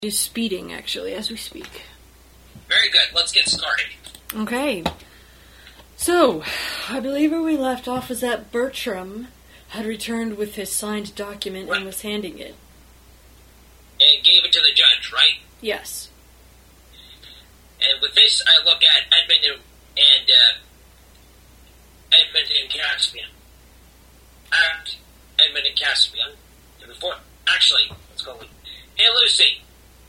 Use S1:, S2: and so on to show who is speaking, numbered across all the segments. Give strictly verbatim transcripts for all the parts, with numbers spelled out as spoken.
S1: is speeding, actually, as we speak.
S2: Very good. Let's get started.
S1: Okay. So, I believe where we left off was that Bertram had returned with his signed document
S2: Right.
S1: and was handing it.
S2: And gave it to the judge, right?
S1: Yes.
S2: And with this, I look at Edmund and, uh, Edmund and Caspian. At Edmund and Caspian. And before, actually, let's go with, hey, Lucy.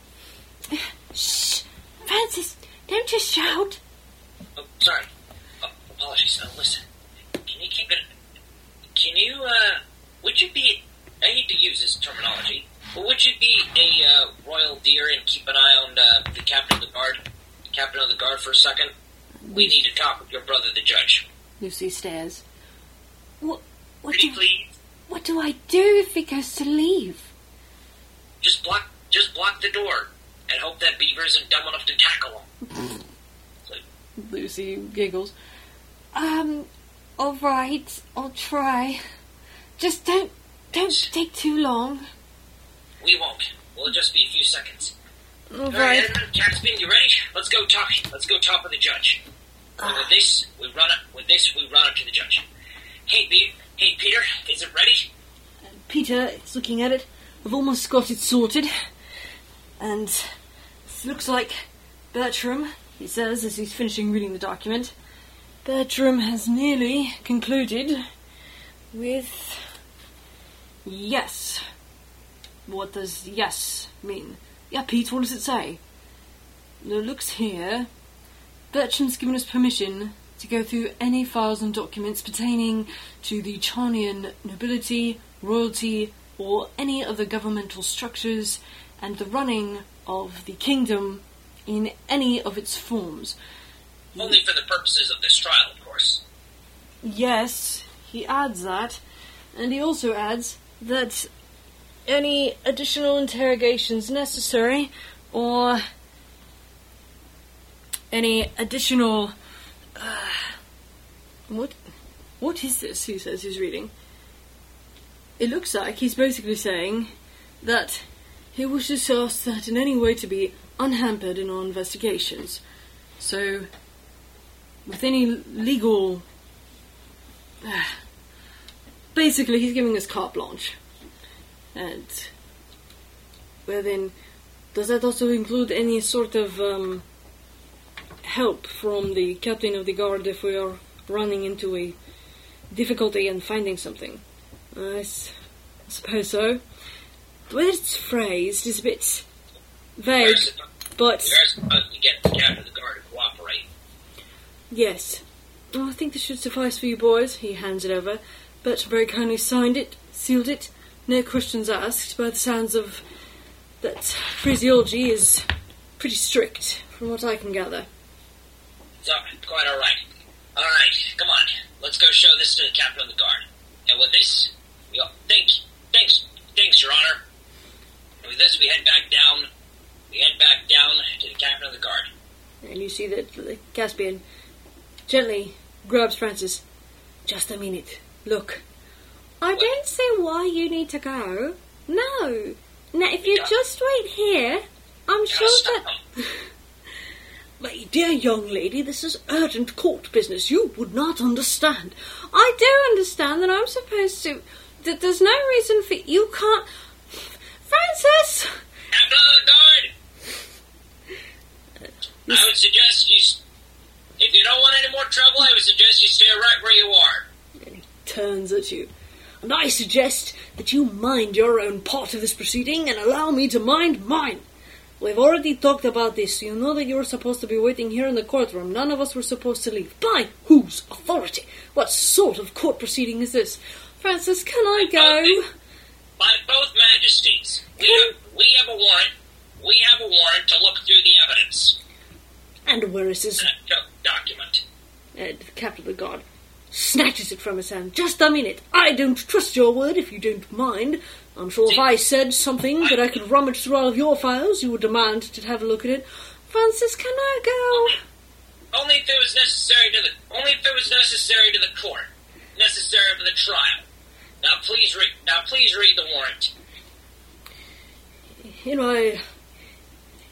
S3: Shh! Francis, don't just shout.
S2: Oh, sorry. Oh, apologies. Now, listen. Can you keep it... Can you, uh... Would you be... I hate to use this terminology, but would you be a, uh, royal deer and keep an eye on, uh, the captain of the guard? Captain of the guard for a second? We need to talk with your brother, the judge.
S1: Lucy stares.
S3: What, what,
S2: Pretty
S3: do,
S2: please?
S3: what do I do if he goes to leave?
S2: Just block... Just block the door. And hope that Beaver isn't dumb enough to tackle him. So,
S1: Lucy giggles.
S3: Um, alright, I'll try. Just don't, don't take too long.
S2: we won't. We'll just be a few seconds.
S1: All
S2: Alright,
S1: right.
S2: Edmund, Caspian, you ready? Let's go talk. Let's go talk with the judge. And with this, we run up. With this, we run up to the judge. Hey, Be- Hey, Peter, is it ready?
S1: Peter is looking at it. I've almost got it sorted. And it looks like Bertram, he says as he's finishing reading the document, Bertram has nearly concluded with yes. What does yes mean? Yeah, Pete, what does it say? It looks here. Bertram's given us permission to go through any files and documents pertaining to the Charnian nobility, royalty, or any other governmental structures, and the running of the kingdom in any of its forms.
S2: Only for the purposes of this trial, of course.
S1: Yes, he adds that, and he also adds that any additional interrogations necessary, or any additional... Uh, what? What is this, he says he's reading? It looks like he's basically saying that he wishes us that in any way to be unhampered in our investigations. So, with any legal... Uh, basically, he's giving us carte blanche. And, well then, does that also include any sort of um, help from the captain of the guard if we are running into a difficulty and finding something? I s- suppose so. The way it's phrased is a bit vague,
S2: We're supposed-
S1: but
S2: we are supposed to get the captain of the guard to cooperate.
S1: yes. Oh, I think this should suffice for you boys. He hands it over. Bertram very kindly signed it, sealed it. No questions asked. By the sounds of that phraseology is pretty strict, from what I can gather.
S2: So, quite alright. Alright, come on. Let's go show this to the captain of the guard. And with this, we all... Thanks. Thanks. Thanks, Your Honor. And with this, we head back down... We head back down to the captain of the guard.
S1: And you see that the Caspian gently grabs Francis. Just a minute. Look.
S3: I don't see why you need to go. No. Now, if you
S2: Yeah.
S3: just wait here, I'm
S2: Gotta
S3: sure
S2: stop
S3: that...
S2: him.
S1: My dear young lady, this is urgent court business. You would not understand.
S3: I do understand that I'm supposed to... That there's no reason for... You can't... Francis!
S2: Captain of the guard! I would suggest you... s- If you don't want any more trouble, I would suggest you stay right where you are.
S1: And he turns at you. And I suggest that you mind your own part of this proceeding and allow me to mind mine. We've already talked about this. You know that you were supposed to be waiting here in the courtroom. None of us were supposed to leave. By whose authority? What sort of court proceeding is this?
S3: Francis, can I go?
S2: By both majesties. We have, we have a warrant. We have a warrant to look through the evidence.
S1: And where is his
S2: That do- document.
S1: uh, the captain of the guard? Snatches it from his hand. Just a minute. I don't trust your word if you don't mind. I'm sure if I said something that I could rummage through all of your files, you would demand to have a look at it.
S3: Francis, can I go?
S2: Only if it was necessary to the only if it was necessary to the court, necessary for the trial. Now please read. Now please read the warrant.
S1: In my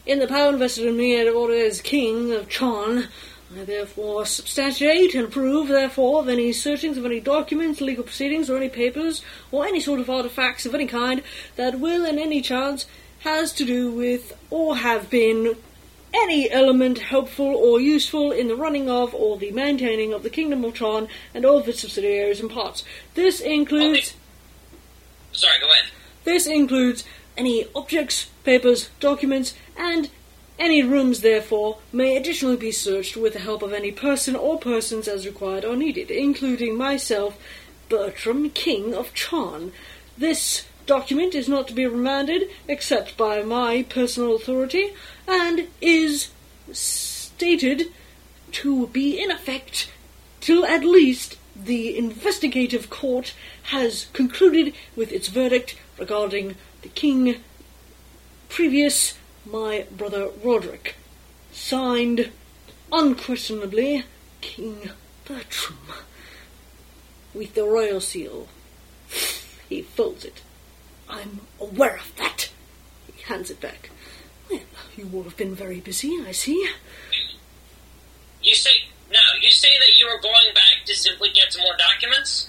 S1: in the power invested in me as King of Chon, I therefore substantiate and approve, therefore, of any searchings of any documents, legal proceedings, or any papers, or any sort of artifacts of any kind that will, in any chance, has to do with, or have been, any element helpful or useful in the running of, or the maintaining of the Kingdom of Chon and all of its subsidiaries and parts. This includes...
S2: Sorry, go ahead.
S1: This includes any objects, papers, documents, and any rooms, therefore, may additionally be searched with the help of any person or persons as required or needed, including myself, Bertram, King of Chon. This document is not to be remanded except by my personal authority, and is stated to be in effect till at least the investigative court has concluded with its verdict regarding the king previous my brother Roderick. Signed, unquestionably, King Bertram, with the royal seal. He folds it. I'm aware of that. He hands it back. Well, you will have been very busy, I see.
S2: You say, no, you say that you were going back to simply get some more documents?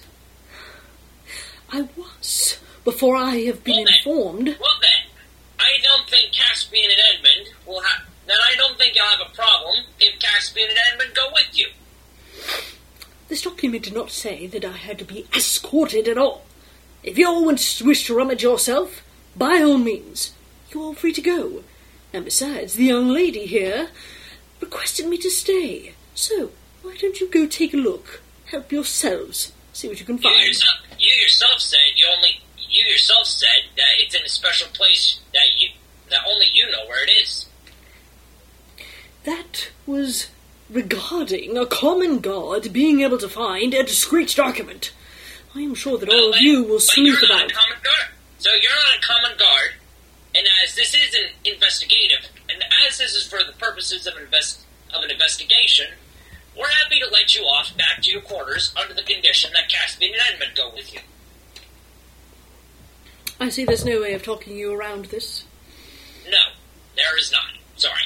S1: I was, before I have been
S2: well, then,
S1: informed.
S2: Well then, I don't think Caspian and Edmund will have, then I don't think you'll have a problem if Caspian and Edmund go with you.
S1: This document did not say that I had to be escorted at all. If you all wish to rummage yourself, by all means, you're all free to go. And besides, the young lady here requested me to stay. So, why don't you go take a look? Help yourselves. See what you can find.
S2: You yourself, you yourself said you only you yourself said that it's in a special place that you that only you know where it is.
S1: That was regarding a common guard being able to find a discreet document. I am sure that all
S2: well,
S1: of
S2: but,
S1: you will
S2: but
S1: sleuth
S2: you're not
S1: about.
S2: A common guard. So you're not a common guard, and as this is an investigative, and as this is for the purposes of invest of an investigation, we're happy to let you off back to your quarters under the condition that Caspian and Edmund go with you.
S1: I see there's no way of talking you around this.
S2: No, there is not. Sorry.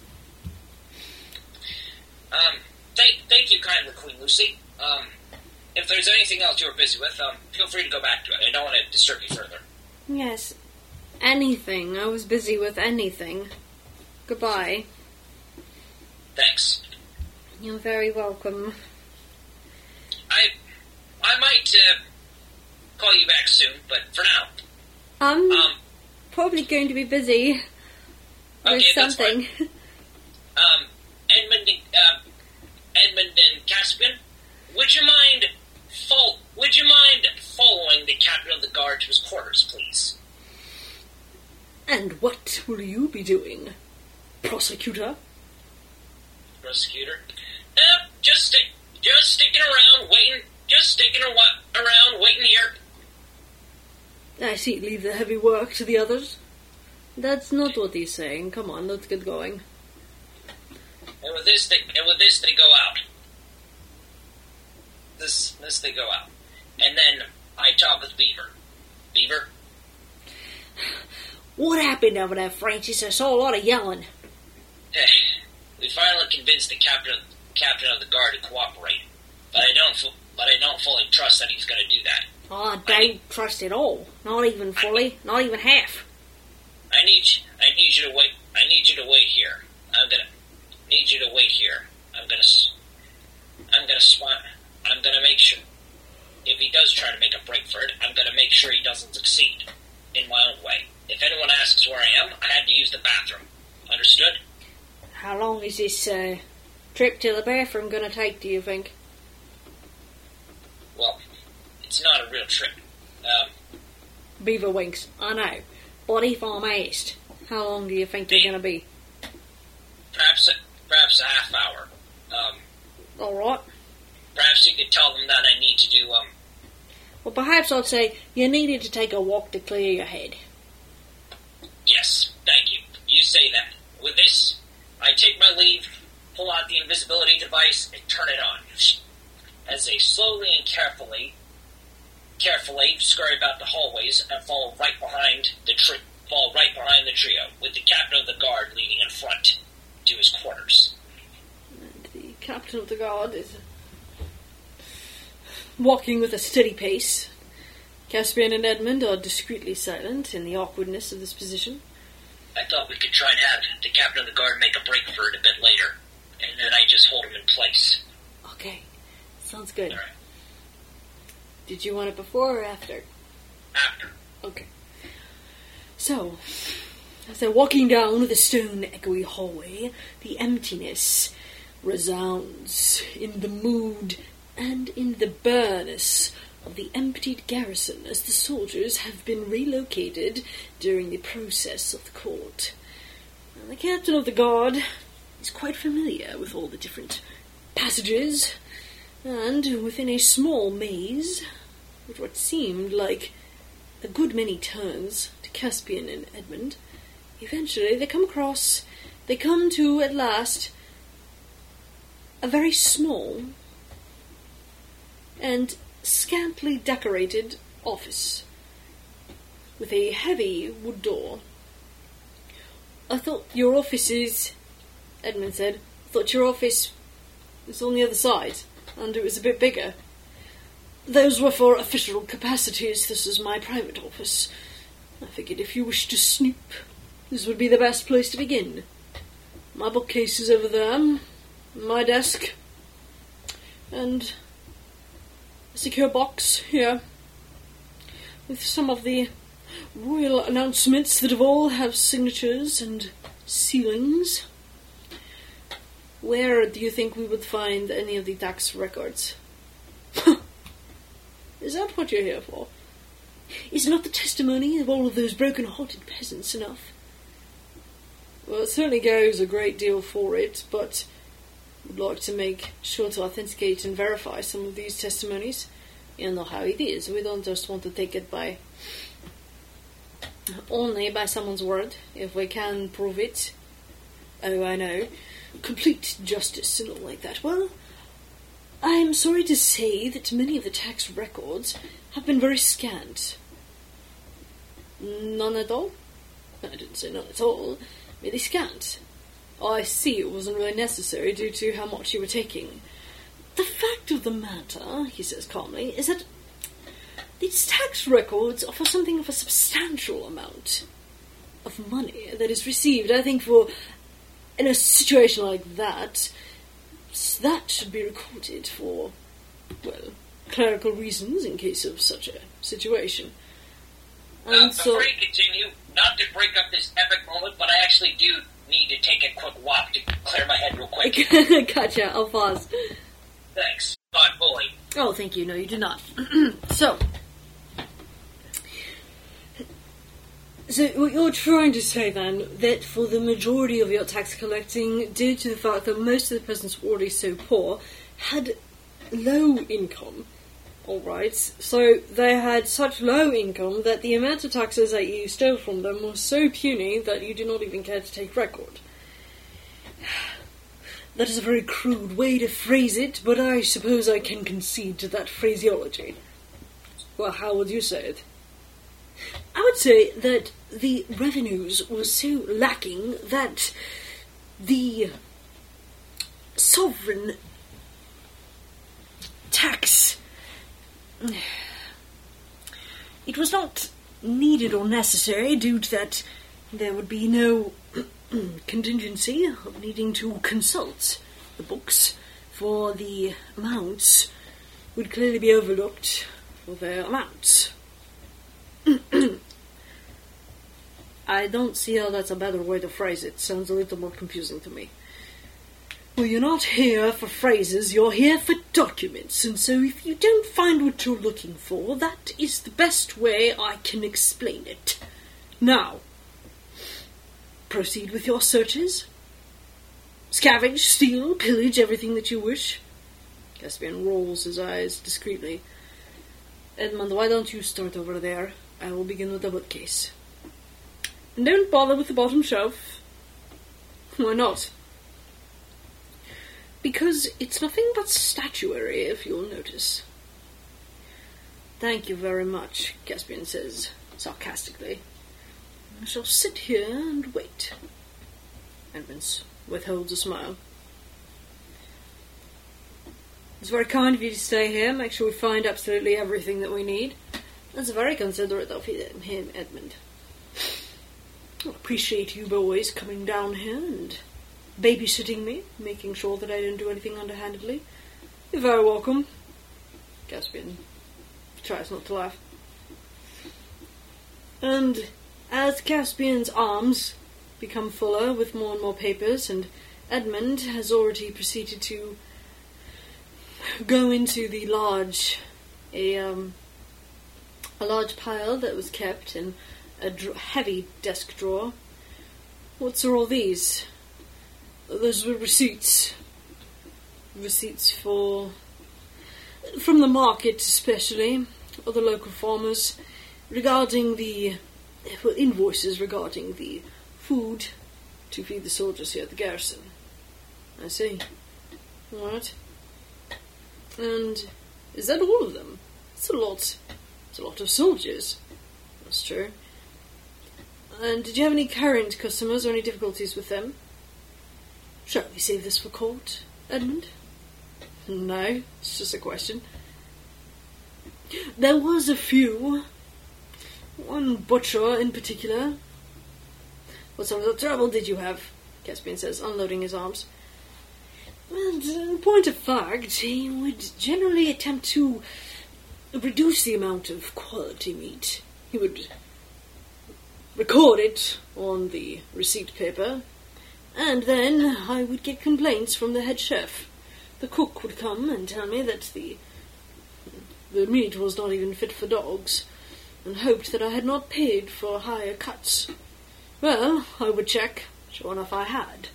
S2: Um, thank, thank you kindly, Queen Lucy. Um, if there's anything else you're busy with, um, feel free to go back to it. I don't want to disturb you further.
S3: Yes. Anything. I was busy with anything. Goodbye.
S2: Thanks.
S3: You're very welcome.
S2: I, I might, uh, call you back soon, but for now...
S3: I'm
S2: Um,
S3: probably going to be busy with
S2: okay, that's
S3: something.
S2: fine. Um, Edmund and, uh, Edmund and Caspian, would you mind fol- would you mind following the captain of the guard to his quarters, please?
S1: And what will you be doing, prosecutor?
S2: Prosecutor? Uh, just stick, just sticking around, waiting, just sticking ar- around, waiting here.
S1: I see, leave the heavy work to the others.
S3: That's not what he's saying. Come on, let's get going.
S2: And with this, they, and with this, they go out. This, this, they go out. And then I talk with Beaver. Beaver?
S1: What happened over there, Francis? I saw a lot of yelling.
S2: We finally convinced the captain, captain of the guard to cooperate, but I don't, fu- but I don't fully trust that he's going to do that.
S1: Oh, I don't trust it all. Not even fully. Not even half.
S2: I need, you, I need you to wait. I need you to wait here. I'm gonna need you to wait here. I'm gonna, s- I'm gonna spot. I'm gonna make sure. If he does try to make a break for it, I'm gonna make sure he doesn't succeed. In my own way. If anyone asks where I am, I had to use the bathroom. Understood?
S3: How long is this uh, trip to the bathroom going to take, do you think?
S2: Well, it's not a real trip. Um,
S3: Beaver winks. I know. But if I'm asked, how long do you think you're going to be?
S2: perhaps, a, perhaps a half hour. Um,
S3: All right.
S2: perhaps you could tell them that I need to do, um,
S3: Well, perhaps I'd say you needed to take a walk to clear your head.
S2: yes, thank you. You say that. With this, I take my leave, pull out the invisibility device, and turn it on. As they slowly and carefully, carefully scurry about the hallways and fall right behind the tri- fall right behind the trio, with the captain of the guard leading
S1: captain of the guard is walking with a steady pace. Caspian and Edmund are discreetly silent in the awkwardness of this position.
S2: I thought we could try and have the captain of the guard make a break for it a bit later, and then I just hold him in place.
S1: Okay, sounds good.
S2: All right.
S1: Did you want it before or after?
S2: After.
S1: Okay. So, as they're walking down the stone echoey hallway, the emptiness resounds in the mood and in the burness of the emptied garrison as the soldiers have been relocated during the process of the court. And the captain of the guard is quite familiar with all the different passages, and within a small maze, with what seemed like a good many turns to Caspian and Edmund, eventually they come across, they come to, at last, a very small and scantily decorated office with a heavy wood door. I thought your office is, Edmund said, I thought your office was on the other side, and it was a bit bigger. Those were for official capacities. This is my private office. I figured if you wished to snoop, this would be the best place to begin. My bookcase is over there, my desk, and a secure box here, with some of the royal announcements that of all have signatures and sealings. Where do you think we would find any of the tax records? Is that what you're here for? Is not the testimony of all of those broken-hearted peasants enough? Well, it certainly goes a great deal for it, but I'd like to make sure to authenticate and verify some of these testimonies. You know how it is. We don't just want to take it by only by someone's word, if we can prove it. Oh, I know. Complete justice and all like that. Well, I am sorry to say that many of the tax records have been very scant. None at all? I didn't say none at all. Merely scant. I see it wasn't really necessary due to how much you were taking. The fact of the matter, he says calmly, is that these tax records offer something of a substantial amount of money that is received. I think for, in a situation like that, that should be recorded for, well, clerical reasons in case of such a situation. And
S2: uh,
S1: so,
S2: before you continue, not to break up this epic moment, but I actually do need to take a quick walk to clear my head real quick.
S1: Gotcha, I'll pause.
S2: Thanks. Not fully.
S1: Oh, thank you. No, you did not. so, so what you're trying to say then, that for the majority of your tax collecting, due to the fact that most of the peasants were already so poor, had low income. Alright, so they had such low income that the amount of taxes that you stole from them was so puny that you did not even care to take record. That is a very crude way to phrase it, but I suppose I can concede to that phraseology. Well, how would you say it? I would say that the revenues were so lacking that the sovereign tax, it was not needed or necessary due to that there would be no contingency of needing to consult the books, for the amounts would clearly be overlooked for their amounts. I don't see how that's a better way to phrase it. Sounds a little more confusing to me. Well, you're not here for phrases, you're here for documents, and so if you don't find what you're looking for, that is the best way I can explain it. Now, proceed with your searches. Scavenge, steal, pillage everything that you wish. Caspian rolls his eyes discreetly. Edmund, why don't you start over there? I will begin with the bookcase. And don't bother with the bottom shelf. Why not? Because it's nothing but statuary, if you'll notice. Thank you very much, Caspian says, sarcastically. I shall sit here and wait. Edmund withholds a smile. It's very kind of you to stay here, make sure we find absolutely everything that we need. That's very considerate of him, Edmund. I appreciate you boys coming down here and babysitting me, making sure that I don't do anything underhandedly. You're very welcome. Caspian tries not to laugh. And as Caspian's arms become fuller with more and more papers, and Edmund has already proceeded to go into the large, a um, a large pile that was kept in a dr- heavy desk drawer. What's are all these? Those were receipts. Receipts for from the market, especially, or the local farmers, regarding the well, invoices regarding the food to feed the soldiers here at the garrison. I see. All right. And is that all of them? It's a lot. It's a lot of soldiers. That's true. And did you have any current customers or any difficulties with them? Shall we save this for court, Edmund? No, it's just a question. There was a few. One butcher in particular. What sort of trouble did you have? Caspian says, unloading his arms. Well, in point of fact, he would generally attempt to reduce the amount of quality meat. He would record it on the receipt paper, and then I would get complaints from the head chef. The cook would come and tell me that the the meat was not even fit for dogs, and hoped that I had not paid for higher cuts. Well, I would check. Sure enough, I had.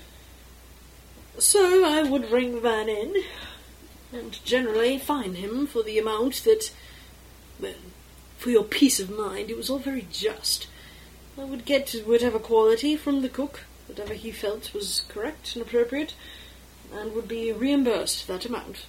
S1: So I would ring the man in, and generally fine him for the amount that, well, for your peace of mind, it was all very just. I would get whatever quality from the cook, whatever he felt was correct and appropriate, and would be reimbursed that amount.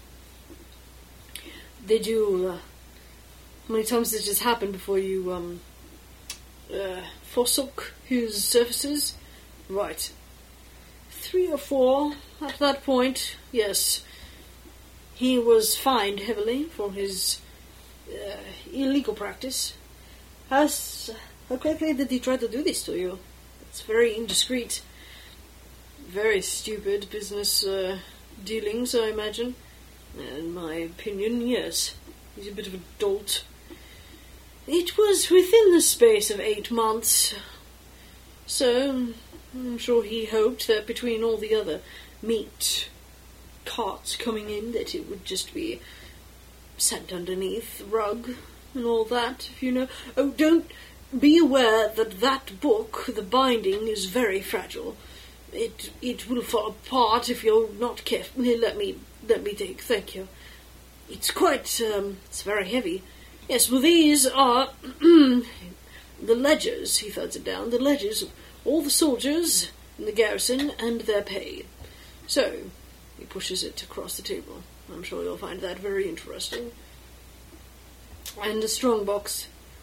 S1: Did you, uh, how many times did this happen before you, um, uh, forsook his services? Right. Three or four, at that point, yes. He was fined heavily for his uh, illegal practice. Has, how quickly did he try to do this to you? It's very indiscreet. Very stupid business uh, dealings, I imagine. In my opinion, yes. He's a bit of a dolt. It was within the space of eight months. So, I'm sure he hoped that between all the other meat carts coming in, that it would just be sent underneath the rug and all that, if you know. Oh, don't be aware that that book, the binding, is very fragile. It it will fall apart if you're not careful. Let me let me take. Thank you. It's quite um, it's very heavy. Yes, well, these are the ledgers. He thuds it down. The ledgers of all the soldiers in the garrison and their pay. So he pushes it across the table. I'm sure you'll find that very interesting. And a strong box.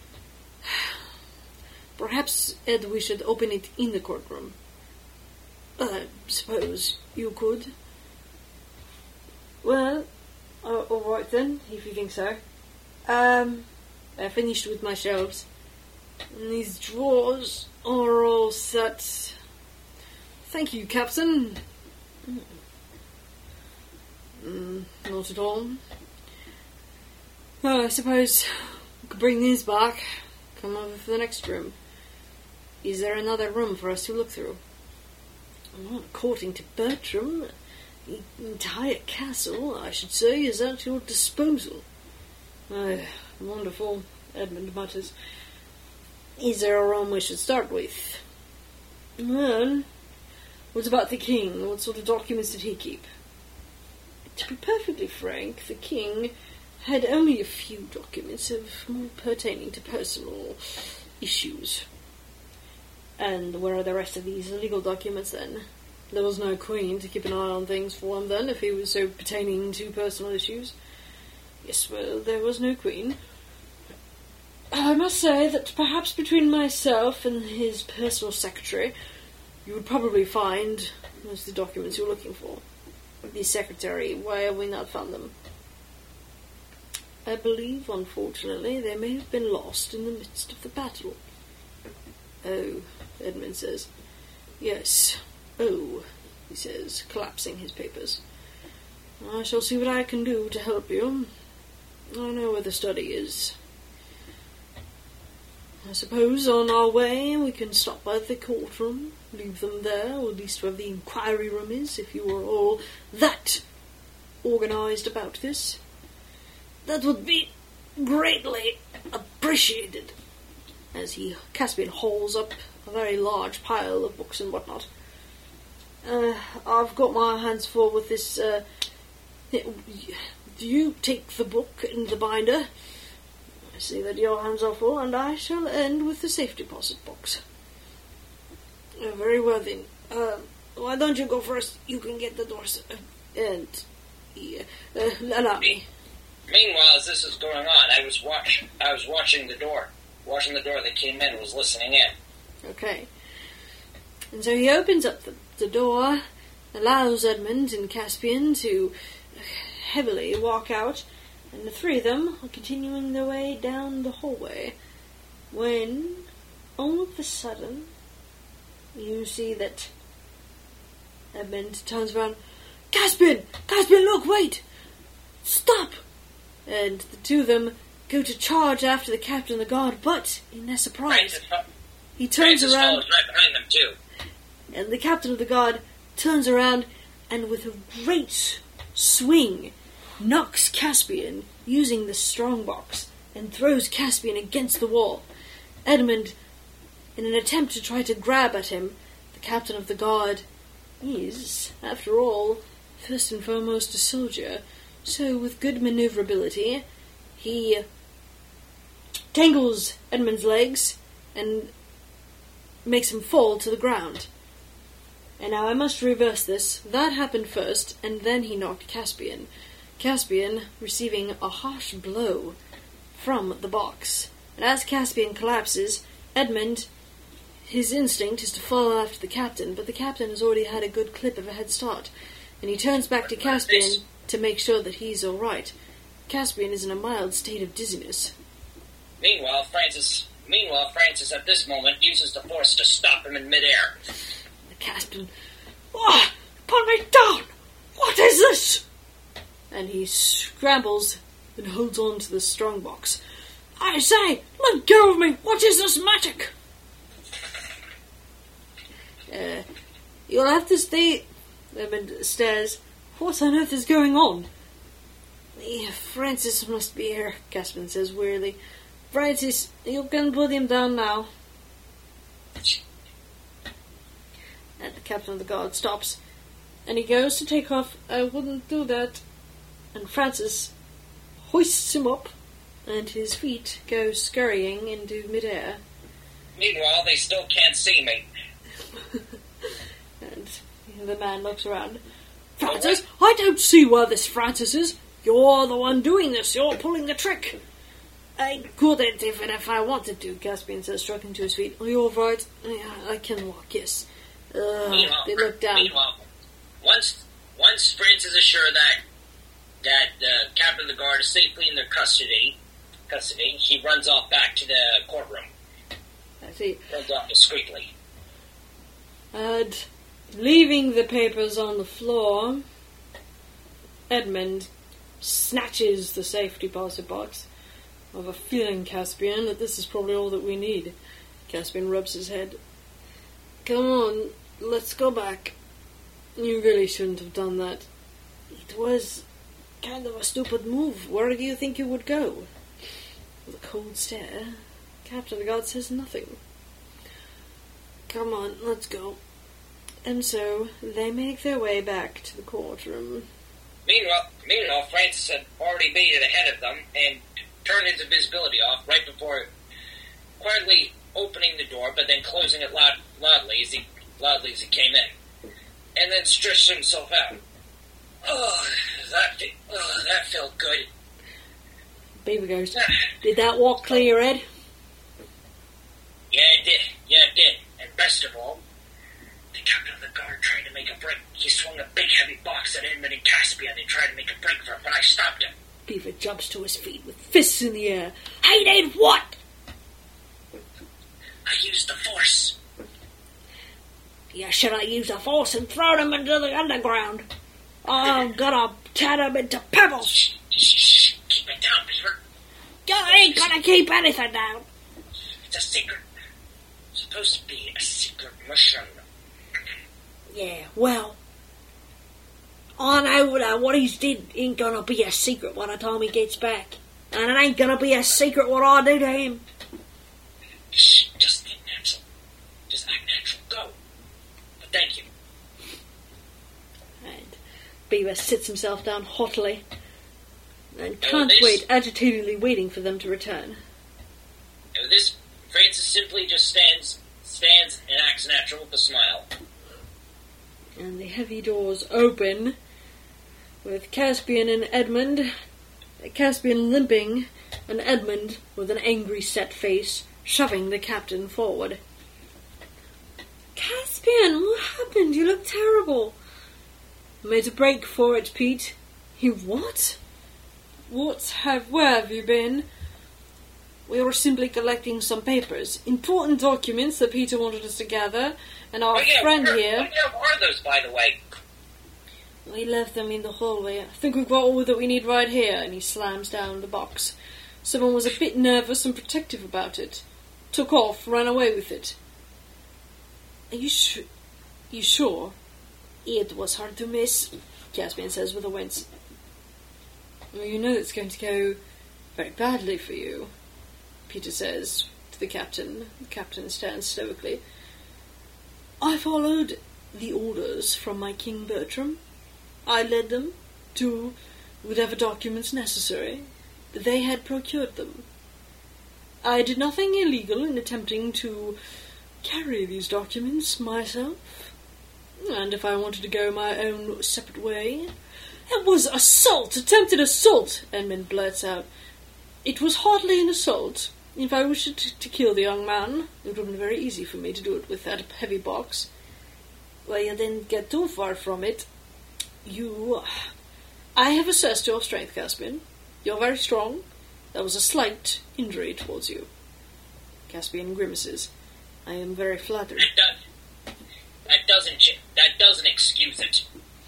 S1: Perhaps, Ed, we should open it in the courtroom. I suppose you could. Well, uh, alright then, if you think so. Um, I finished with my shelves. And these drawers are all set. Thank you, Captain. Mm, not at all. Oh, I suppose we could bring these back. Come over for the next room. Is there another room for us to look through? Well, according to Bertram, the entire castle, I should say, is at your disposal. Oh, wonderful, Edmund mutters. Is there a room we should start with? Well, what about the king? What sort of documents did he keep? To be perfectly frank, the king had only a few documents of more pertaining to personal issues. And where are the rest of these legal documents then? There was no queen to keep an eye on things for him then, if he was so pertaining to personal issues. Yes, well, there was no queen. I must say that perhaps between myself and his personal secretary, you would probably find most of the documents you're looking for. the secretary. Why have we not found them? I believe, unfortunately, they may have been lost in the midst of the battle. Oh, Edmund says. Yes. Oh, he says, collapsing his papers. I shall see what I can do to help you. I know where the study is. I suppose on our way we can stop by the courtroom, leave them there, or at least where the inquiry room is, if you are all that organised about this. That would be greatly appreciated. As he, Caspian hauls up a very large pile of books and whatnot. Uh, I've got my hands full with this, uh, do you take the book and the binder? I see that your hands are full, and I shall end with the safe deposit box. Uh, very well then. Uh, why don't you go first? You can get the doors. Uh, and yeah, uh, allow me.
S2: Meanwhile, as this is going on, I was watch. I was watching the door, watching the door that came in, and was listening in.
S1: Okay. And so he opens up the, the door, allows Edmund and Caspian to heavily walk out. And the three of them are continuing their way down the hallway, when, all of a sudden, you see that Edmund turns around. Caspian! Caspian, look, wait! Stop! And the two of them go to charge after the captain of the guard, but, in their surprise, he turns
S2: Francis
S1: around,
S2: follows right behind them, too.
S1: and the captain of the guard turns around, and with a great swing, knocks Caspian using the strongbox and throws Caspian against the wall. Edmund, in an attempt to try to grab at him, the captain of the guard is, after all, first and foremost a soldier, so with good maneuverability, he tangles Edmund's legs and makes him fall to the ground. And now I must reverse this. That happened first, and then he knocked Caspian. Caspian receiving a harsh blow from the box. And as Caspian collapses, Edmund, his instinct is to follow after the captain, but the captain has already had a good clip of a head start. And he turns back to Caspian to make sure that he's alright. Caspian is in a mild state of dizziness.
S2: Meanwhile, Francis Meanwhile, Francis at this moment uses the force to stop him in midair.
S1: The Caspian, oh, put me down! What is this? And he scrambles and holds on to the strongbox. I say, let go of me! What is this magic? Uh, you'll have to stay... Edmund stares. What on earth is going on? Yeah, Francis must be here, Caspian says wearily. Francis, you can put him down now. And the captain of the guard stops, and he goes to take off. I wouldn't do that. And Francis hoists him up, and his feet go scurrying into midair.
S2: Meanwhile, they still can't see me.
S1: And the man looks around. Francis, I don't see where this Francis is. You're the one doing this. You're pulling the trick. I couldn't even if I wanted to, Caspian says, struggling to his feet. Are you alright? Yeah, I can walk, yes. Uh,
S2: meanwhile,
S1: they look down.
S2: Meanwhile, once, once Francis is sure that that the uh, captain of the guard is safely in their custody, custody, he runs off back to the courtroom.
S1: I see.
S2: Runs off discreetly.
S1: And leaving the papers on the floor, Edmund snatches the safe deposit box. I have a feeling, Caspian, that this is probably all that we need. Caspian rubs his head. Come on, let's go back. You really shouldn't have done that. It was kind of a stupid move. Where do you think you would go? With a cold stare, Captain of the Guard says nothing. Come on, let's go. And so, they make their way back to the courtroom.
S2: Meanwhile, meanwhile, Francis had already made it ahead of them and turned his invisibility off right before quietly opening the door, but then closing it loud, loudly as he loudly as he came in, and then stretched himself out. Oh, that oh, that felt good.
S1: Baby goes, did that walk clear your head?
S2: Yeah, it did. Yeah, it did. And best of all, the captain of the guard tried to make a break. He swung a big heavy box at Edmund and Caspian and tried to make a break for it, but I stopped him.
S1: Beaver jumps to his feet with fists in the air. I did what?
S2: I used the Force.
S1: You should have used the Force and thrown him into the underground. I'm gonna turn him into pebbles.
S2: Shh, shh, shh. Keep it down, Beaver.
S1: You ain't gonna keep anything down.
S2: It's a secret. It's supposed to be a secret mission.
S1: Yeah, well, I know that what he's did ain't gonna be a secret by the time he gets back. And it ain't gonna be a secret what I do to him.
S2: Shh, just act natural. Just act natural. Go. But thank you.
S1: And Beaver sits himself down haughtily and
S2: And
S1: can't
S2: with this-
S1: wait, agitatedly waiting for them to return.
S2: And with this, Francis simply just stands, stands and acts natural with a smile.
S1: And the heavy doors open with Caspian and Edmund, Caspian limping, and Edmund with an angry set face, shoving the captain forward. Caspian, what happened? You look terrible. I made a break for it, Pete. You what? What have, where have you been? We were simply collecting some papers, important documents that Peter wanted us to gather, and our
S2: Oh, yeah,
S1: friend
S2: where,
S1: here...
S2: Where are those, by the way?
S1: We left them in the hallway. I think we've got all that we need right here. And he slams down the box. Someone was a bit nervous and protective about it. Took off, ran away with it. Are you sure? You sure? It was hard to miss, Caspian says with a wince. Well, you know it's going to go very badly for you, Peter says to the captain. The captain stands stoically. I followed the orders from my King Bertram. I led them to whatever documents necessary. They had procured them. I did nothing illegal in attempting to carry these documents myself. And if I wanted to go my own separate way... It was assault! Attempted assault! Edmund blurts out. It was hardly an assault. If I wished to, to kill the young man, it would have been very easy for me to do it with that heavy box. Well, you didn't get too far from it. You... I have assessed your strength, Caspian. You're very strong. There was a slight injury towards you. Caspian grimaces. I am very flattered.
S2: That, does, that doesn't... ch- That doesn't excuse it.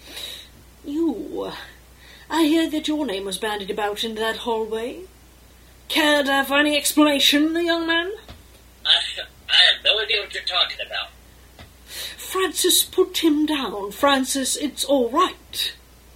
S1: You... I hear that your name was bandied about in that hallway. Care to have any explanation, young man?
S2: I, I have no idea what you're talking about.
S1: Francis, put him down. Francis, it's all right.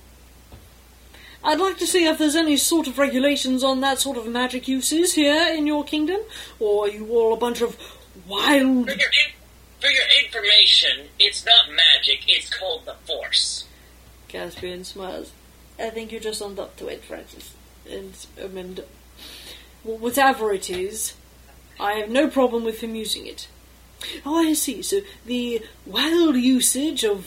S1: I'd like to see if there's any sort of regulations on that sort of magic uses here in your kingdom, or are you all a bunch of wild...
S2: For your, in, for your information, it's not magic, it's called the Force.
S1: Caspian smiles. I think you're just on up to it, Francis. And, um, and well, whatever it is, I have no problem with him using it. Oh, I see. So the wild usage of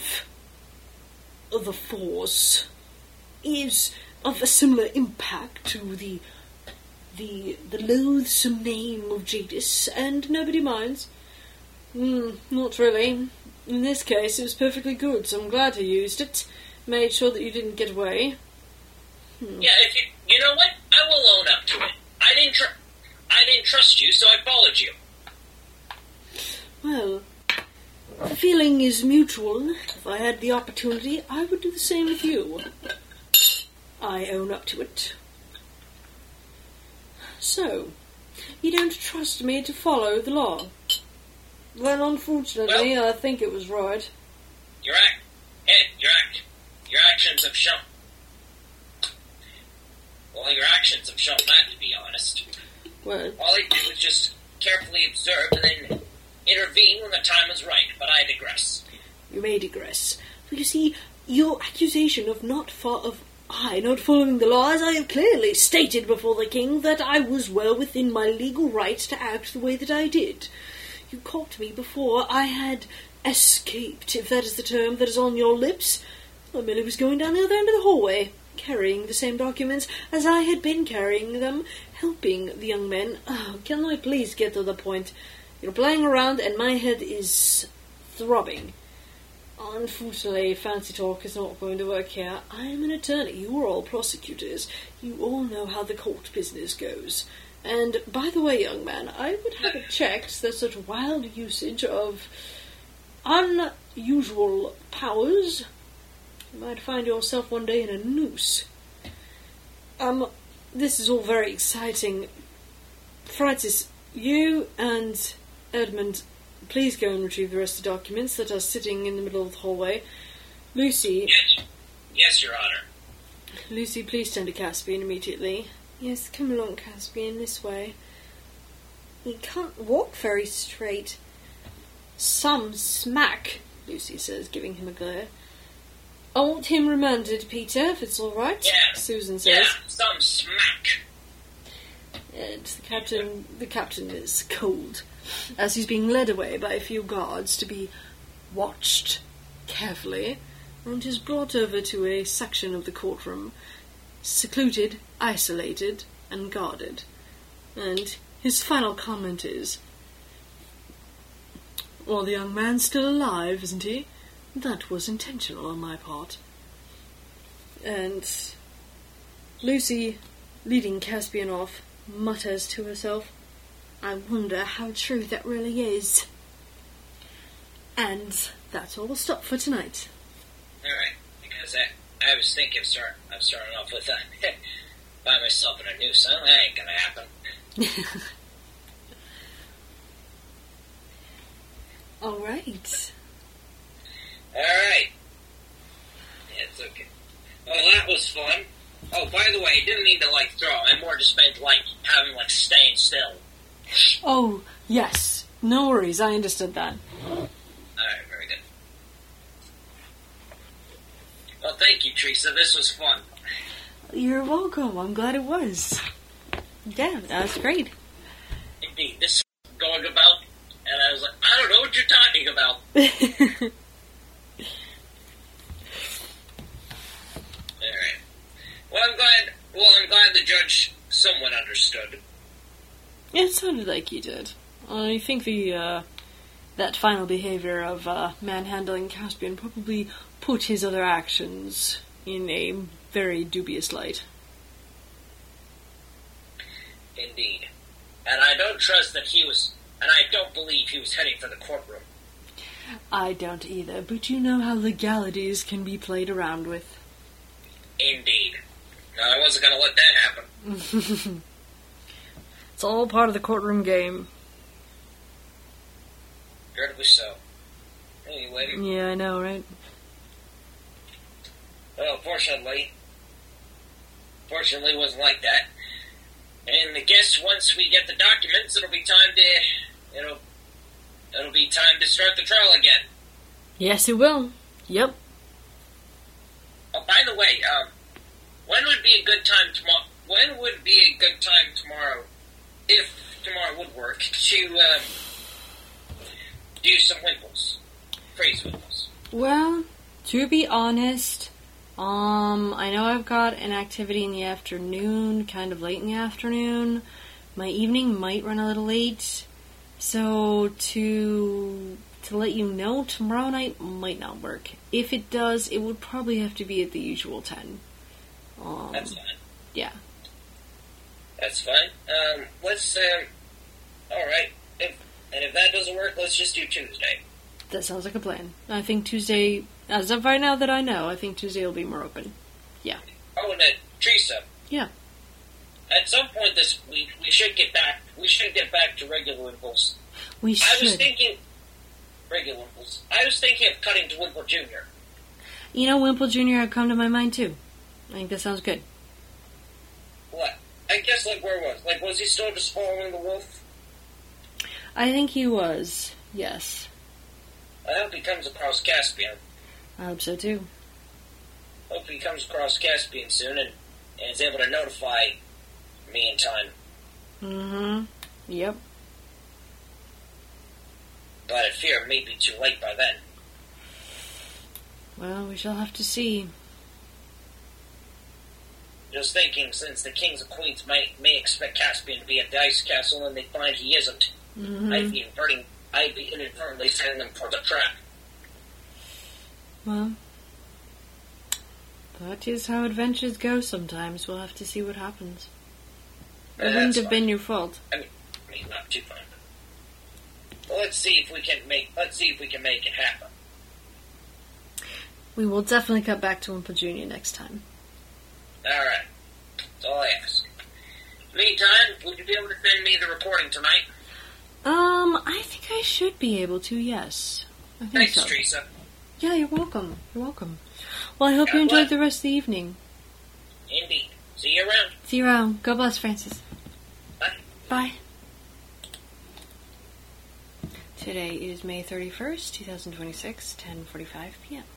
S1: of the Force is of a similar impact to the the the loathsome name of Jadis, and nobody minds. Hmm, not really. In this case, it was perfectly good, so I'm glad he used it. Made sure that you didn't get away. Hmm.
S2: Yeah, if you... You know what? I will own up to it. I didn't tr- I didn't trust you, so I followed you.
S1: Well, the feeling is mutual. If I had the opportunity, I would do the same with you. I own up to it. So, you don't trust me to follow the law? Well, unfortunately,
S2: Well,
S1: I think it was right.
S2: Your act... Ed, your act... Your actions have shown... Well, your actions have shown that, to be honest.
S1: Well,
S2: All I did was just carefully observe and then intervene when the time was right, but I digress.
S1: you may digress. For you see, your accusation of not fo- of I not following the law, as I have clearly stated before the king, that I was well within my legal right to act the way that I did. You caught me before I had escaped, if that is the term that is on your lips. I merely was going down the other end of the hallway, carrying the same documents as I had been carrying them, helping the young men. Oh, can I please get to the point? You're playing around and my head is throbbing. Unfortunately, fancy talk is not going to work here. I am an attorney. You are all prosecutors. You all know how the court business goes. And, by the way, young man, I would have it checked that such wild usage of unusual powers, you might find yourself one day in a noose. Um, this is all very exciting. Francis, you and Edmund, please go and retrieve the rest of the documents that are sitting in the middle of the hallway. Lucy...
S2: Yes, yes, Your Honor.
S1: Lucy, please turn to Caspian immediately. Yes, come along, Caspian, this way. He can't walk very straight. Some smack, Lucy says, giving him a glare. I want him remanded, Peter, if it's all right.
S2: Yeah.
S1: Susan says.
S2: Yeah, some smack.
S1: And the captain, the captain is cold, as he's being led away by a few guards to be watched carefully, and is brought over to a section of the courtroom, secluded, isolated, and guarded. And his final comment is, "Well, the young man's still alive, isn't he? That was intentional on my part." And Lucy, leading Caspian off, mutters to herself, "I wonder how true that really is." And that's all we'll stop for tonight.
S2: Alright, because I, I was thinking of, start, of starting off with that. Find myself in a noose, huh? That ain't gonna happen.
S1: Alright.
S2: Alright. Yeah, it's okay. Well, that was fun. Oh, by the way, I didn't mean to, like, throw. I more just meant, like, having, like, staying still.
S1: Oh, yes. No worries, I understood that.
S2: Alright, very good. Well, thank you, Teresa. This was fun.
S1: You're welcome. I'm glad it was. Yeah, that was great.
S2: Indeed. This going about, and I was like, I don't know what you're talking about. Alright. Well, I'm glad, well, I'm glad the judge somewhat understood.
S1: It sounded like he did. I think the, uh, that final behavior of, uh, manhandling Caspian probably put his other actions in a very dubious light.
S2: Indeed. And I don't trust that he was, and I don't believe he was heading for the courtroom.
S1: I don't either, but you know how legalities can be played around with.
S2: Indeed. No, I wasn't going to let that happen.
S1: It's all part of the courtroom game.
S2: Apparently so. Anyway.
S1: Yeah, I know, right?
S2: Well, fortunately, fortunately it wasn't like that. And I guess once we get the documents, it'll be time to, it'll, it'll be time to start the trial again.
S1: Yes, it will. Yep.
S2: Oh, by the way, um, when would be a good time tomorrow? When would be a good time tomorrow, if tomorrow would work, to uh, do some wimples, phrase wimples?
S1: Well, to be honest, um, I know I've got an activity in the afternoon, kind of late in the afternoon. My evening might run a little late, so to to let you know, tomorrow night might not work. If it does, it would probably have to be at the usual ten. Um,
S2: That's fine.
S1: Yeah.
S2: That's fine. Um, let's, um, alright. If, and if that doesn't work, let's just do Tuesday.
S1: That sounds like a plan. I think Tuesday, as of right now that I know, I think Tuesday will be more open. Yeah.
S2: Oh, and uh, Teresa.
S1: Yeah.
S2: At some point this week, we should get back, we should get back to regular Wimples.
S1: We should.
S2: I was thinking, regular Wimples. I was thinking of cutting to Wimple Junior
S1: You know, Wimple Junior had come to my mind too. I think that sounds good.
S2: What? I guess, like, where was? Like, was he still just following the wolf?
S1: I think he was, yes.
S2: I hope he comes across Caspian.
S1: I hope so too.
S2: Hope he comes across Caspian soon and, and is able to notify me in time.
S1: Mm-hmm. Yep.
S2: But I fear it may be too late by then.
S1: Well, we shall have to see.
S2: Just thinking, since the kings and queens may, may expect Caspian to be at the ice castle and they find he isn't,
S1: Mm-hmm.
S2: I'd be inverting, I'd be inadvertently sending them for the trap.
S1: Well, that is how adventures go sometimes. We'll have to see what happens. It
S2: Uh,
S1: wouldn't
S2: that's
S1: have
S2: fine.
S1: been your fault.
S2: I mean, I mean, not too far. Well, let's see if we can make. Let's see if we can make it happen.
S1: We will definitely cut back to Wimple Junior next time.
S2: All right. That's all I ask. Meantime, would you be able to send me the reporting tonight?
S1: Um, I think I should be able to, yes. I think
S2: Thanks,
S1: so.
S2: Teresa.
S1: Yeah, you're welcome. You're welcome. Well, I hope
S2: God
S1: you enjoyed
S2: bless.
S1: the rest of the evening.
S2: Indeed. See you around.
S1: See you around. God bless, Francis.
S2: Bye.
S1: Bye. Today is May thirty-first, twenty twenty-six, ten forty-five p.m.